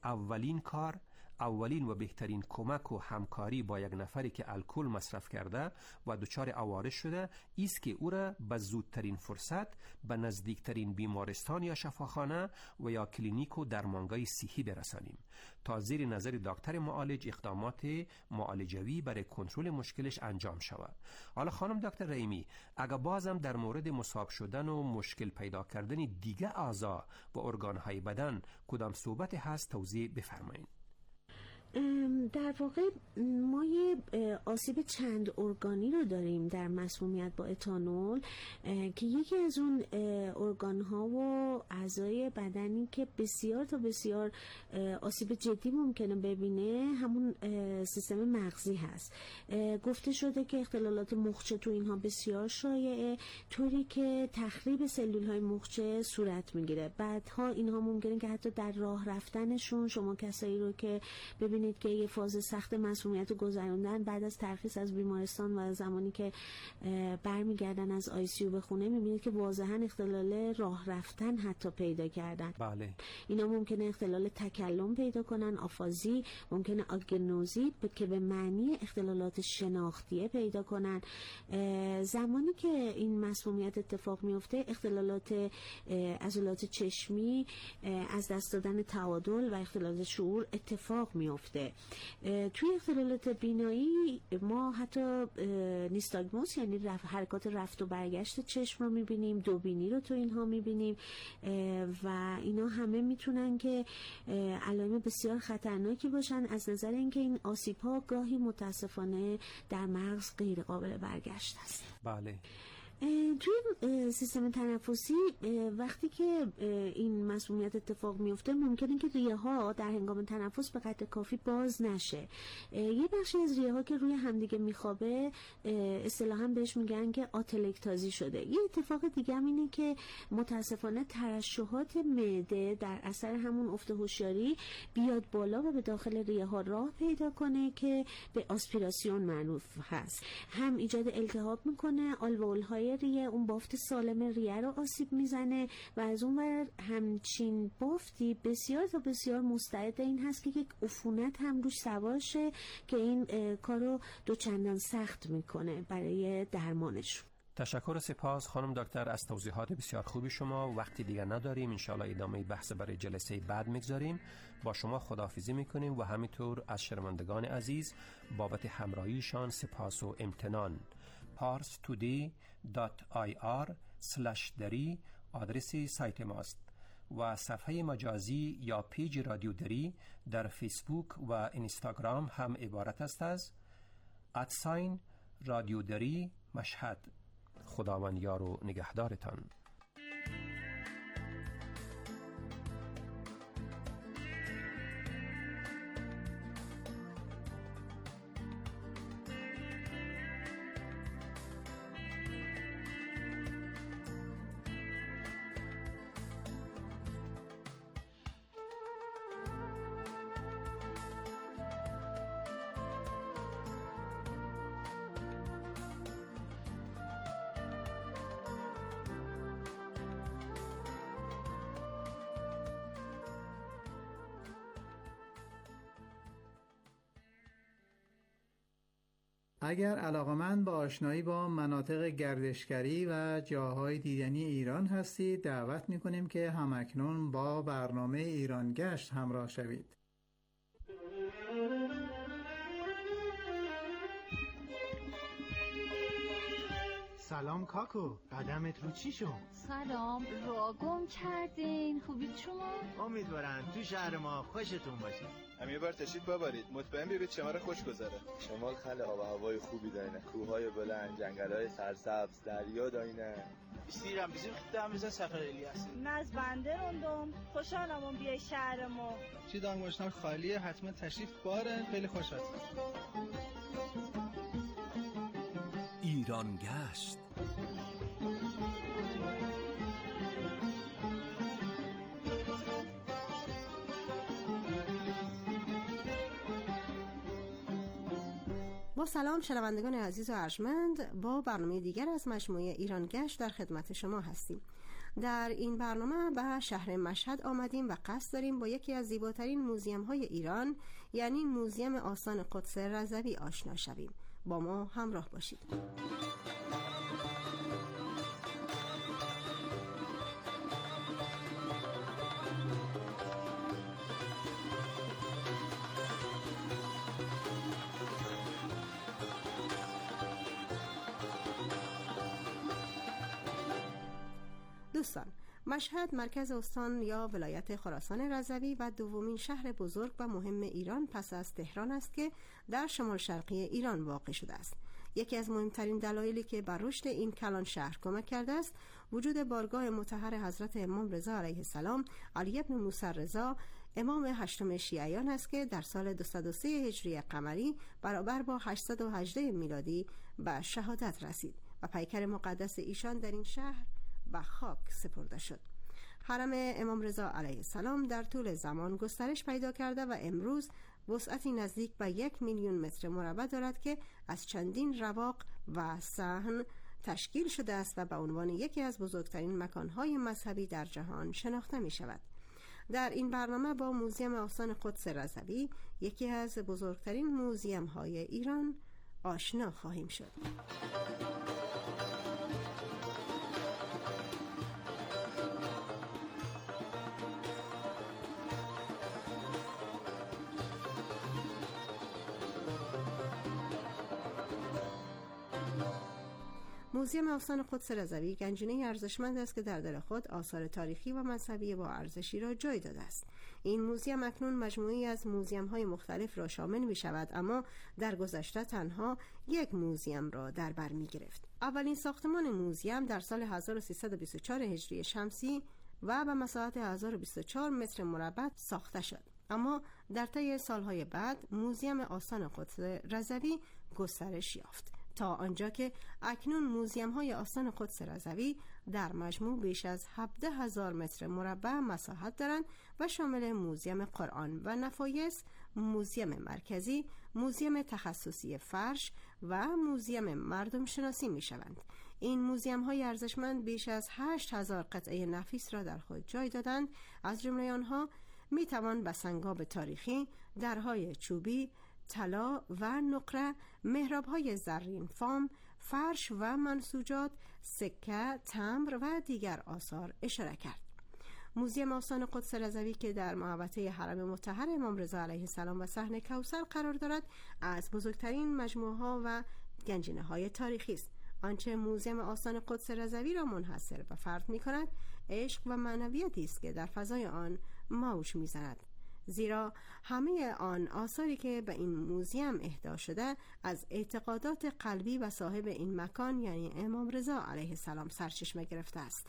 اولین و بهترین کمک و همکاری با یک نفری که الکل مصرف کرده و دچار عوارض شده ایست که او را به زودترین فرصت به نزدیکترین بیمارستان یا شفاخانه و یا کلینیک و درمانگاه صحی برسانیم تا زیر نظر دکتر معالج اقدامات معالجوی برای کنترل مشکلش انجام شود. حالا خانم دکتر رحیمی، اگر بازم در مورد مصاب شدن و مشکل پیدا کردن دیگه اعضا و ارگان‌های بدن کدام صحبت هست توضیح بفرمایید.
در واقع ما یه آسیب چند ارگانی رو داریم در مسمومیت با اتانول که یکی از اون ارگان‌ها و اعضای بدنی که بسیار تا بسیار آسیب جدی ممکنه ببینه همون سیستم مغزی هست. گفته شده که اختلالات مخچه تو اینها بسیار شایعه، طوری که تخریب سلول‌های مخچه صورت میگیره. بعدها اینها ممکنه که حتی در راه رفتنشون، شما کسایی رو که ببینید که یه فاز سخت مسمومیت رو گذروندن، بعد از ترخیص از بیمارستان و زمانی که برمیگردن از ICU به خونه، میبینید که واضحا اختلال راه رفتن حتی پیدا کردن.
بله.
اینا ممکنه اختلال تکلم پیدا کنن، آفازی، ممکنه آگنوزی که به معنی اختلالات شناختیه پیدا کنن. زمانی که این مسمومیت اتفاق میفته، اختلالات عضلات چشمی، از دست دادن تعادل و اختلالات شعور اتفاق میفته. توی اختلالات بینایی ما حتی نیستاگموس یعنی حرکات رفت و برگشت چشم رو میبینیم، دوبینی رو تو اینها میبینیم و اینا همه میتونن که علائم بسیار خطرناکی باشن از نظر اینکه این آسیب ها گاهی متاسفانه در مغز غیر قابل برگشت است.
بله.
توی سیستم تنفسی وقتی که این مسمومیت اتفاق میفته، ممکنه که ریه ها در هنگام تنفس به قدر کافی باز نشه. یه بخشی از ریه ها که روی همدیگه میخوابه اصطلاحاً بهش میگن که آتلکتازی شده. یه اتفاق دیگه هم اینه که متاسفانه ترشحات معده در اثر همون افت هوشیاری بیاد بالا و به داخل ریه ها راه پیدا کنه که به آسپیراسیون معروف هست. هم ایجاد التهاب میکنه، آلوئول های ریه، اون بافت سالم ریه رو آسیب میزنه و از اون ور همچین بافتی بسیار تا بسیار مستعد این هست که یک عفونت هم روش سوار شه که این کارو دوچندان سخت میکنه برای درمانش.
تشکر و سپاس خانم دکتر از توضیحات بسیار خوبی شما. وقتی دیگر نداریم، انشاءالله ادامه بحث برای جلسه بعد میگذاریم. با شما خداحافظی میکنیم و همینطور از شنوندگان عزیز بابت همراهیشان سپاس و امتنان. parstoday.ir/dari آدرس سایت ماست و صفحه مجازی یا پیج رادیو دری در فیسبوک و اینستاگرام هم عبارت است از رادیو دری مشهد. خداوند یار و نگهدارتان.
اگر علاقمند به آشنایی با مناطق گردشگری و جاهای دیدنی ایران هستید، دعوت می‌کنیم که همکنون با برنامه ایران گشت همراه شوید.
سلام کاکو، قدمت رو چی شد؟
سلام، راه گم کردین. خوبید شما؟
امیدوارم تو شهر ما خوشتون باشه.
هم یه بار تشریف ببرید، مطمئن ببینید شمال خوش گذره. شمال خیلی آب و هوای خوبی داره، کوههای بلند، جنگل‌های سرسبز، دریا داینه.
استیرم bizim خدامıza سفر الیاس.
ناز بنده روندم، خوشحالم بیای شهر ما.
چی دانگوشناک خالیه، حتما تشریف بارن، خیلی خوش هست.
ایران گشت.
با سلام شنوندگان عزیز و ارجمند، با برنامه دیگر از مجموعه ایران گشت در خدمت شما هستیم. در این برنامه به شهر مشهد آمدیم و قصد داریم با یکی از زیباترین موزیم های ایران، یعنی موزیم آستان قدس رضوی آشنا شویم. با ما همراه باشید. دوستان، مشهد مرکز استان یا ولایت خراسان رضوی و دومین شهر بزرگ و مهم ایران پس از تهران است که در شمال شرقی ایران واقع شده است. یکی از مهمترین دلایلی که بر رشد این کلان شهر کمک کرده است وجود بارگاه مطهر حضرت امام رضا علیه السلام علی بن موسی رضا، امام هشتم شیعیان است که در سال 203 هجری قمری برابر با 818 میلادی به شهادت رسید و پیکر مقدس ایشان در این شهر به خاک سپرده شد. حرم امام رضا علیه السلام در طول زمان گسترش پیدا کرده و امروز وسعتی نزدیک به 1 میلیون متر مربع دارد که از چندین رواق و صحن تشکیل شده است و به عنوان یکی از بزرگترین مکانهای مذهبی در جهان شناخته می شود. در این برنامه با موزیم آستان قدس رضوی، یکی از بزرگترین موزیم های ایران، آشنا خواهیم شد. موزیم آستان قدس رضوی گنجینه ارزشمند است که در دل خود آثار تاریخی و مذهبی با ارزشی را جای داده است. این موزیم اکنون مجموعی از موزیم‌های مختلف را شامل می شود، اما در گذشته تنها یک موزیم را در بر می گرفت. اولین ساختمان موزیم در سال 1324 هجری شمسی و به مساحت 1024 متر مربع ساخته شد. اما در طی سالهای بعد موزیم آستان قدس رضوی گسترش یافت تا آنجا که اکنون موزیم‌های آستان قدس رضوی در مجموع بیش از 17,000 متر مربع مساحت دارند و شامل موزیم قرآن و نفایس، موزیم مرکزی، موزیم تخصصی فرش و موزیم مردم شناسی می شوند. این موزیم‌های ارزشمند بیش از 8,000 قطعه نفیس را در خود جای دادند. از جمله آنها می توان به سنگاب تاریخی، درهای چوبی، طلا و نقره، محراب‌های زرین فام، فرش و منسوجات، سکه، تمبر و دیگر آثار اشاره کرد. موزیم آستان قدس رضوی که در محوطه حرم مطهر امام رضا علیه السلام و صحن کوثر قرار دارد، از بزرگترین مجموعه‌ها و گنجینه‌های تاریخی است. آنچه موزیم آستان قدس رضوی را منحصر به فرد می‌کند، عشق و معنویتی است که در فضای آن موج می‌زند. زیرا همه آن آثاری که به این موزیم اهدا شده از اعتقادات قلبی و صاحب این مکان یعنی امام رضا علیه السلام سرچشمه گرفته است.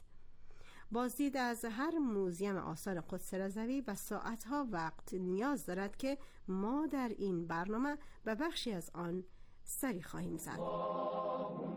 بازدید از هر موزیم آثار قدس رضوی و ساعتها وقت نیاز دارد که ما در این برنامه به بخشی از آن سری خواهیم زد.